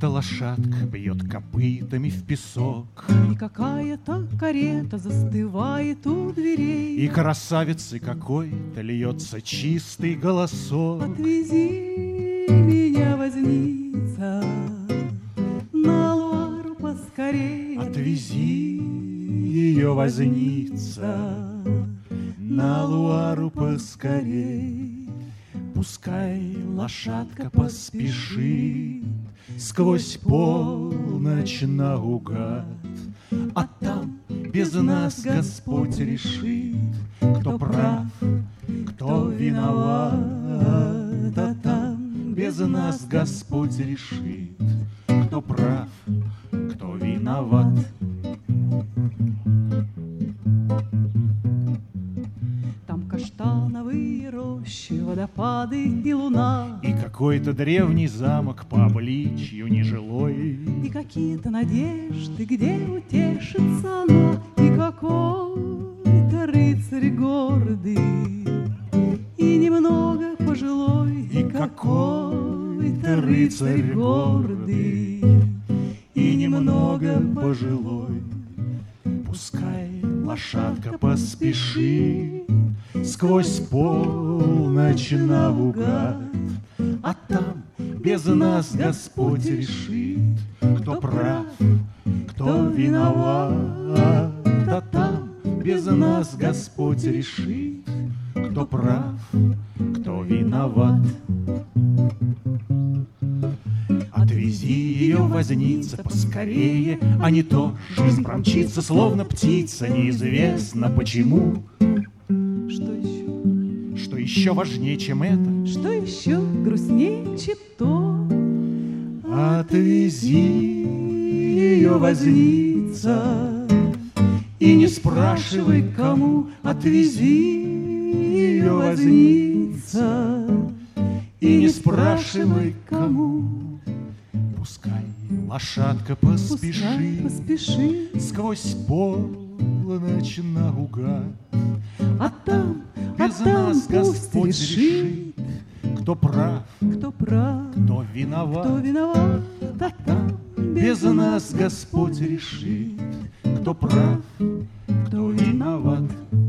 какая-то лошадка бьет копытами в песок, И какая-то карета застывает у дверей. и красавицы какой-то льется чистый голосок. Отвези меня, возница, на Луару поскорее. Отвези ее, возница, на Луару поскорей. Пускай лошадка поспешит сквозь полночь наугад, а там без нас Господь решит, кто прав, кто виноват. А там без нас Господь решит, кто прав, кто виноват. Там каштановые рощи, водопады и луна, И какой-то древний замок по обличью нежилой, и какие-то надежды, где утешится она, и какой-то рыцарь гордый, и немного пожилой, и какой-то рыцарь гордый, и немного пожилой. Пускай лошадка поспешит сквозь полночь наугад, а там без нас Господь решит, кто прав, кто виноват. А там без нас Господь решит, кто прав, кто виноват. Отвези ее, возница, поскорее, а не то жизнь промчится, словно птица, неизвестно почему. Что еще важнее, чем это? Что еще грустнее, чем то? Отвези ее, возница, и не спрашивай, кому. Отвези ее, возница, и не спрашивай, кому. Пускай лошадка поспешит сквозь полночь наугад, А там без нас пусть Господь решит, кто прав, кто прав, кто виноват. кто виноват. А там Без нас Господь решит, кто прав, кто виноват.